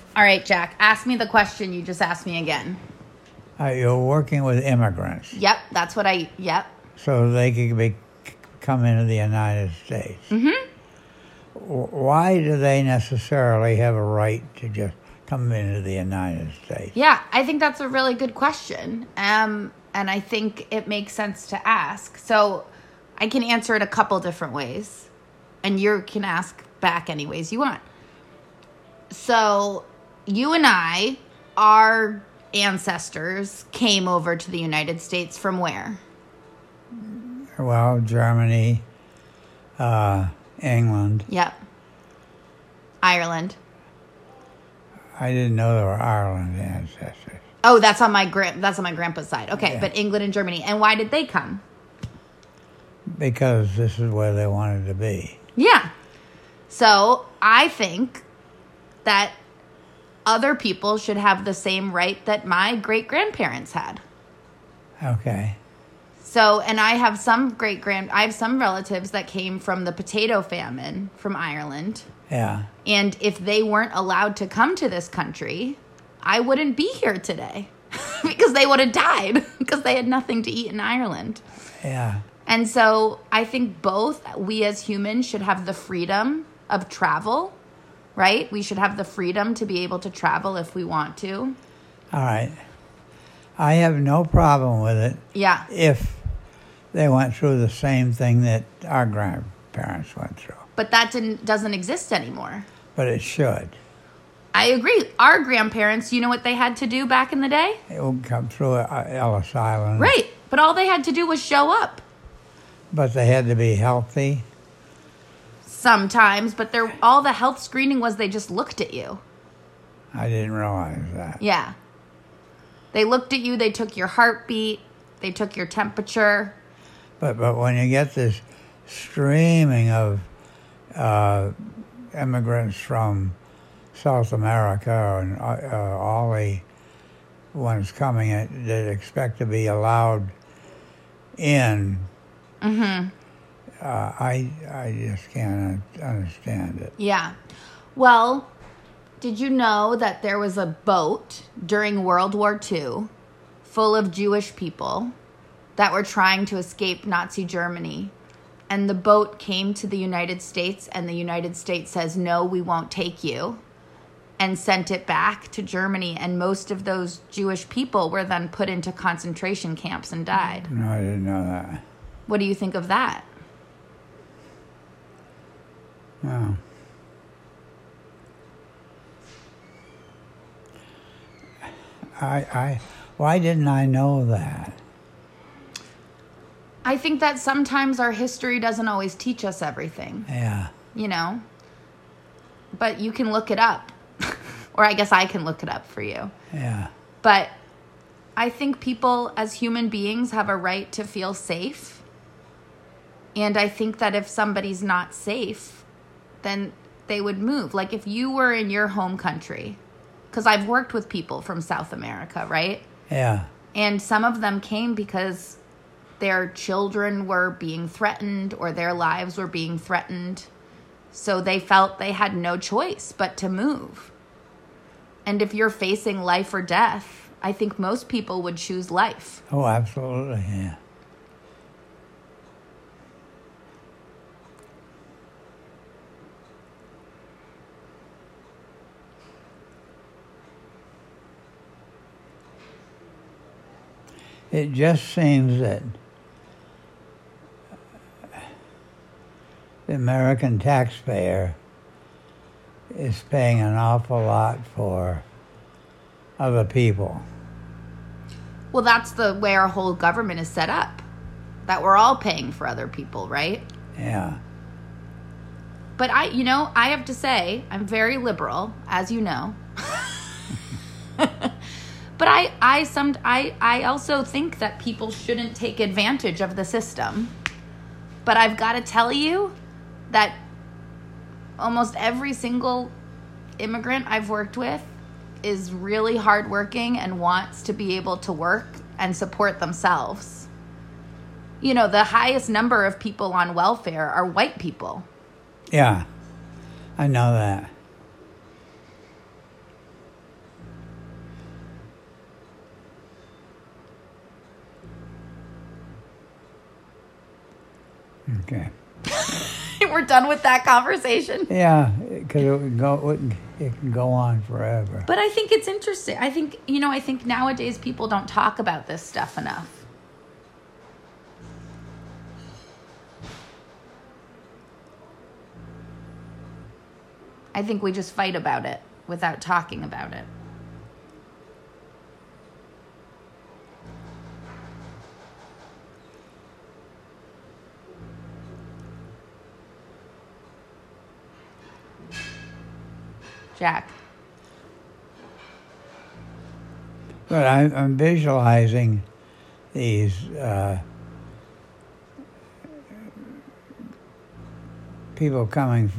All right, Jack, ask me the question you just asked me again. You're working with immigrants. Yep, that's what yep. So they can come into the United States. Mm-hmm. Why do they necessarily have a right to just come into the United States? Yeah, I think that's a really good question. And I think it makes sense to ask. So I can answer it a couple different ways. And you can ask back any ways you want. So you and I, our ancestors came over to the United States from where? Well, Germany, England. Yep. Ireland. I didn't know there were Ireland ancestors. Oh, that's on my grandpa's side. Okay, Yeah. but England and Germany. And why did they come? Because this is where they wanted to be. Yeah. So I think that other people should have the same right that my great-grandparents had. Okay. So, and I have some relatives that came from the potato famine from Ireland. Yeah. And if they weren't allowed to come to this country, I wouldn't be here today because they would have died because they had nothing to eat in Ireland. Yeah. And so I think both we as humans should have the freedom of travel, right? We should have the freedom to be able to travel if we want to. All right. I have no problem with it. Yeah. If they went through the same thing that our grandparents went through. But that doesn't exist anymore. But it should. I agree. Our grandparents, you know what they had to do back in the day? It would come through Ellis Island. Right. But all they had to do was show up. But they had to be healthy. Sometimes, but all the health screening was they just looked at you. I didn't realize that. Yeah. They looked at you, they took your heartbeat, they took your temperature. But when you get this streaming of immigrants from South America and all the ones coming that expect to be allowed in, Mm-hmm. I just can't understand it. Yeah. Well, did you know that there was a boat during World War II full of Jewish people that were trying to escape Nazi Germany? And the boat came to the United States, and the United States says, no, we won't take you, and sent it back to Germany. And most of those Jewish people were then put into concentration camps and died. No, I didn't know that. What do you think of that? No. Why didn't I know that? I think that sometimes our history doesn't always teach us everything. Yeah. You know? But you can look it up. Or I guess I can look it up for you. Yeah. But I think people as human beings have a right to feel safe. And I think that if somebody's not safe, then they would move. Like if you were in your home country, because I've worked with people from South America, right? Yeah. And some of them came because their children were being threatened or their lives were being threatened. So they felt they had no choice but to move. And if you're facing life or death, I think most people would choose life. Oh, absolutely, yeah. It just seems that the American taxpayer is paying an awful lot for other people. Well, that's the way our whole government is set up. That we're all paying for other people, right? Yeah. But I have to say, I'm very liberal, as you know. But I also think that people shouldn't take advantage of the system. But I've got to tell you that almost every single immigrant I've worked with is really hardworking and wants to be able to work and support themselves. You know, the highest number of people on welfare are white people. Yeah, I know that. Okay. We're done with that conversation. Yeah, because it can go on forever. But I think it's interesting. I think nowadays people don't talk about this stuff enough. I think we just fight about it without talking about it. Jack. But I'm visualizing these people coming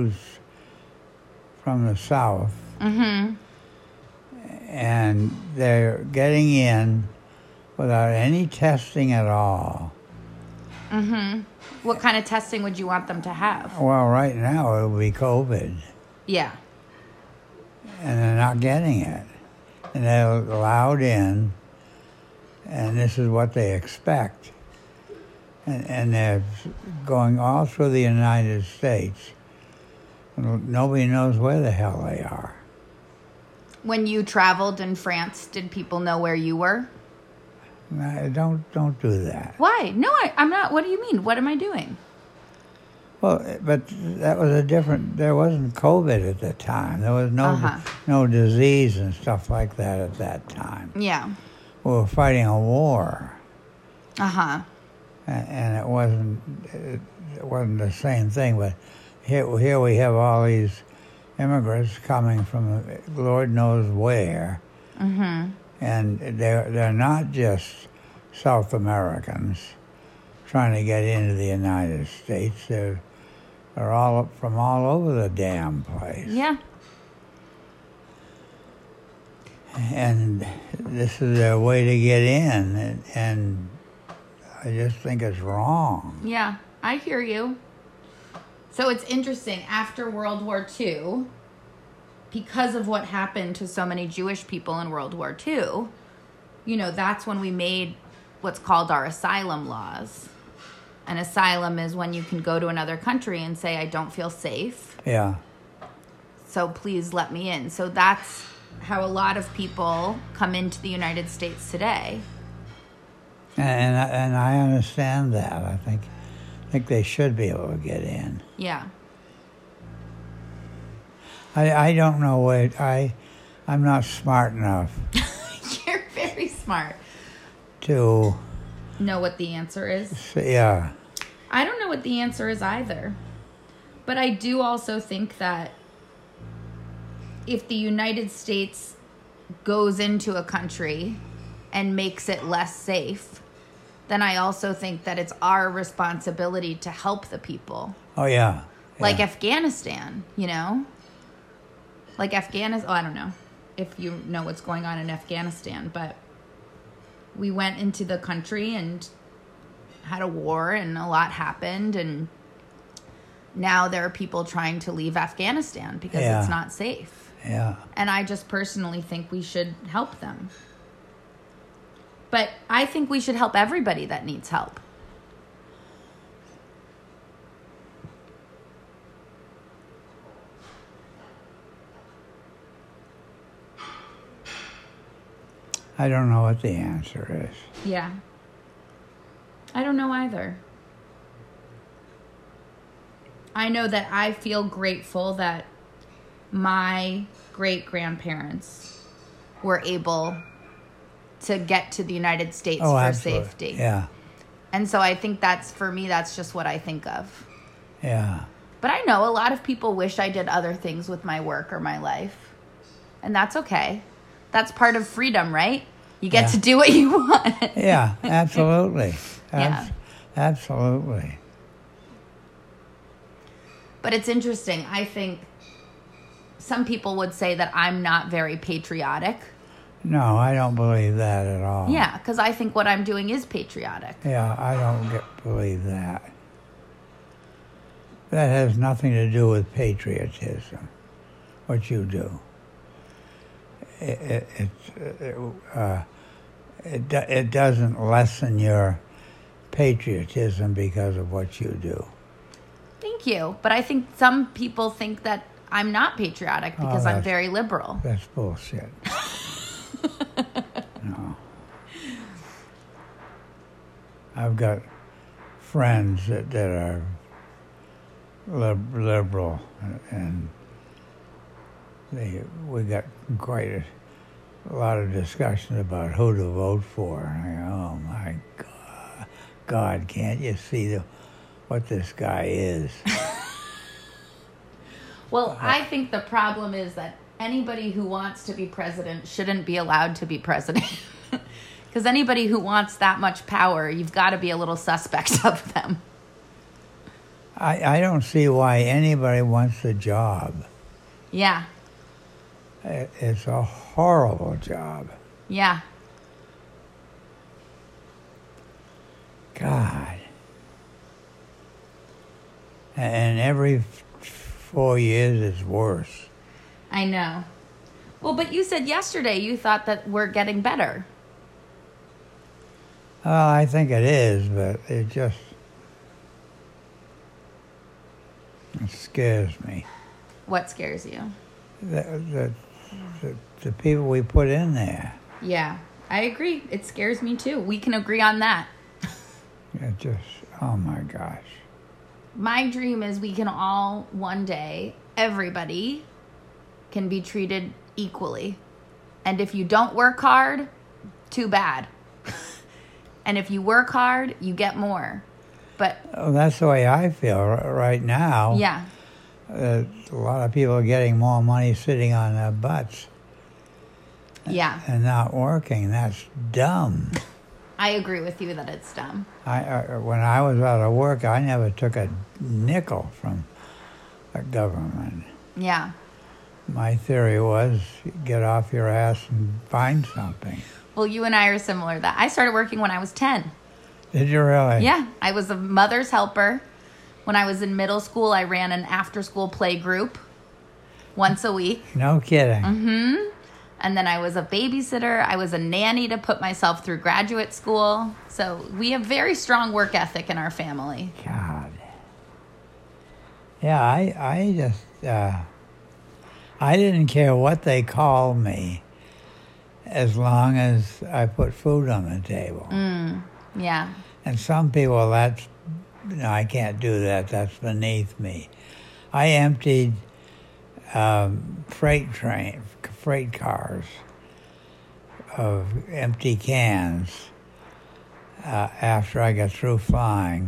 from the south, Mm-hmm. and they're getting in without any testing at all. Mm-hmm. What kind of testing would you want them to have? Well, right now it'll be COVID, Yeah. and they're not getting it. And they're allowed in, and this is what they expect. And they're going all through the United States. Nobody knows where the hell they are. When you traveled in France, did people know where you were? No, don't do that. Why? No, I'm not. What do you mean? What am I doing? Well, but that was there wasn't COVID at the time. There was no disease and stuff like that at that time. Yeah. We were fighting a war. Uh-huh. And it wasn't the same thing, but here we have all these immigrants coming from Lord knows where. Mm-hmm. And they're not just South Americans trying to get into the United States. They're all from all over the damn place. Yeah. And this is their way to get in, and I just think it's wrong. Yeah, I hear you. So it's interesting. After World War II, because of what happened to so many Jewish people in World War II, that's when we made what's called our asylum laws. An asylum is when you can go to another country and say, I don't feel safe. Yeah. So please let me in. So that's how a lot of people come into the United States today. And I understand that. I think they should be able to get in. Yeah. I don't know what I'm not smart enough You're very smart. to Know what the answer is? yeah. I don't know what the answer is either. But I do also think that if the United States goes into a country and makes it less safe, then I also think that it's our responsibility to help the people. Oh yeah. Like Afghanistan, Like Afghanistan, I don't know if you know what's going on in Afghanistan, but we went into the country and had a war and a lot happened, and now there are people trying to leave Afghanistan because it's not safe. Yeah. And I just personally think we should help them. But I think we should help everybody that needs help. I don't know what the answer is. Yeah. I don't know either. I know that I feel grateful that my great-grandparents were able to get to the United States for absolutely. safety. Yeah. And so I think for me, that's just what I think of. Yeah. But I know a lot of people wish I did other things with my work or my life. And that's okay. That's part of freedom, right? You get to do what you want. Yeah, absolutely. Yeah. Absolutely. But it's interesting. I think some people would say that I'm not very patriotic. No, I don't believe that at all. Yeah, because I think what I'm doing is patriotic. Yeah, I don't believe that. That has nothing to do with patriotism, what you do. It doesn't lessen your patriotism because of what you do. Thank you. But I think some people think that I'm not patriotic because I'm very liberal. That's bullshit. No. I've got friends that are liberal, and we got quite a lot of discussion about who to vote for. And I go, oh my God, can't you see what this guy is? Well, I think the problem is that anybody who wants to be president shouldn't be allowed to be president. Because anybody who wants that much power, you've got to be a little suspect of them. I don't see why anybody wants the job. Yeah. It's a horrible job. Yeah. God. And every 4 years it's worse. I know. Well, but you said yesterday you thought that we're getting better. Well, I think it is, but it scares me. What scares you? The people we put in there. Yeah, I agree. It scares me too. We can agree on that. It just, oh my gosh. My dream is we can all, one day, everybody can be treated equally. And if you don't work hard, too bad. And if you work hard, you get more. But that's the way I feel right now. Yeah. A lot of people are getting more money sitting on their butts. Yeah. And not working. That's dumb. I agree with you that it's dumb. When I was out of work, I never took a nickel from the government. Yeah. My theory was get off your ass and find something. Well, you and I are similar. That I started working when I was 10. Did you really? Yeah. I was a mother's helper. When I was in middle school, I ran an after-school play group once a week. No kidding. Mm-hmm. And then I was a babysitter. I was a nanny to put myself through graduate school. So we have very strong work ethic in our family. God. Yeah, I just, I didn't care what they called me as long as I put food on the table. Yeah. And some people, I can't do that. That's beneath me. I emptied freight cars of empty cans after I got through flying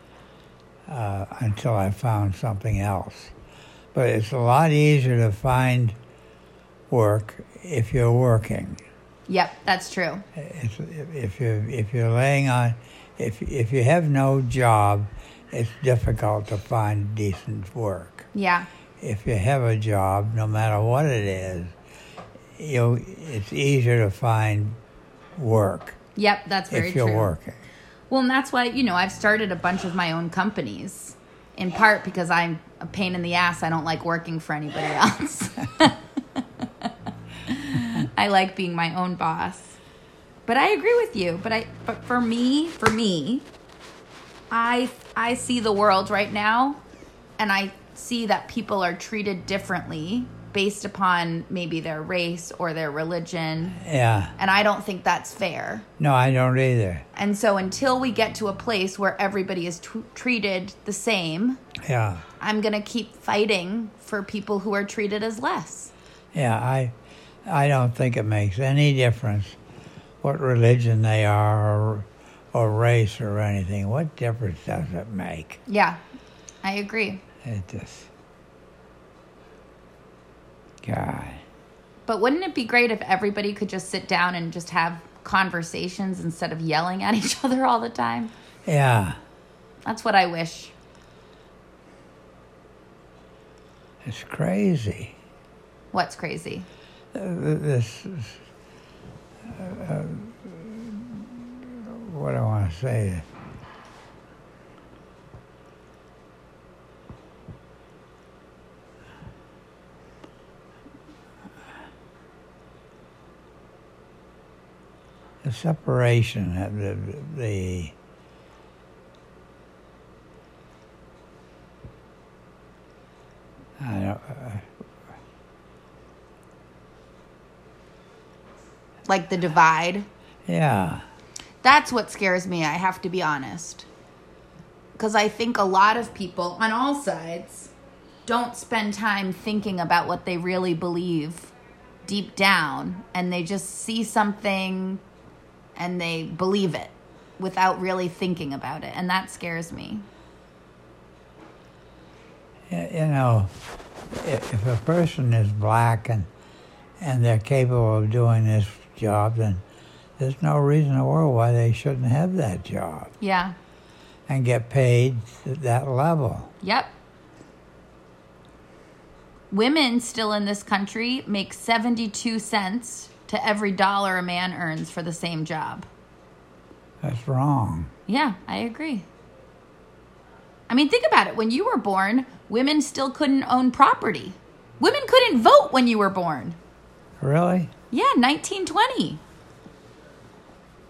until I found something else. But it's a lot easier to find work if you're working. Yep, that's true. If you're laying on, if you have no job, it's difficult to find decent work. Yeah. If you have a job, no matter what it is, it's easier to find work. Yep, that's very true. If you're working. Well, and that's why, I've started a bunch of my own companies, in part because I'm a pain in the ass. I don't like working for anybody else. I like being my own boss. But I agree with you. But for me, I see the world right now, and I see that people are treated differently based upon maybe their race or their religion. Yeah. And I don't think that's fair. No, I don't either. And so until we get to a place where everybody is treated the same, yeah, I'm going to keep fighting for people who are treated as less. Yeah, I don't think it makes any difference what religion they are or race or anything. What difference does it make? Yeah, I agree. It just... God. But wouldn't it be great if everybody could just sit down and just have conversations instead of yelling at each other all the time? Yeah. That's what I wish. It's crazy. What's crazy? This... what do I want to say? The separation, the Like the divide. Yeah. That's what scares me, I have to be honest. Because I think a lot of people on all sides don't spend time thinking about what they really believe deep down, and they just see something and they believe it without really thinking about it, and that scares me. You know, if a person is black and they're capable of doing this job, then there's no reason in the world why they shouldn't have that job. Yeah. And get paid at that level. Yep. Women still in this country make 72 cents to every dollar a man earns for the same job. That's wrong. Yeah, I agree. I mean, think about it. When you were born, women still couldn't own property. Women couldn't vote when you were born. Really? Yeah, 1920.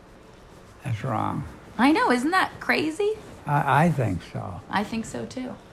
That's wrong. I know. Isn't that crazy? I think so. I think so, too.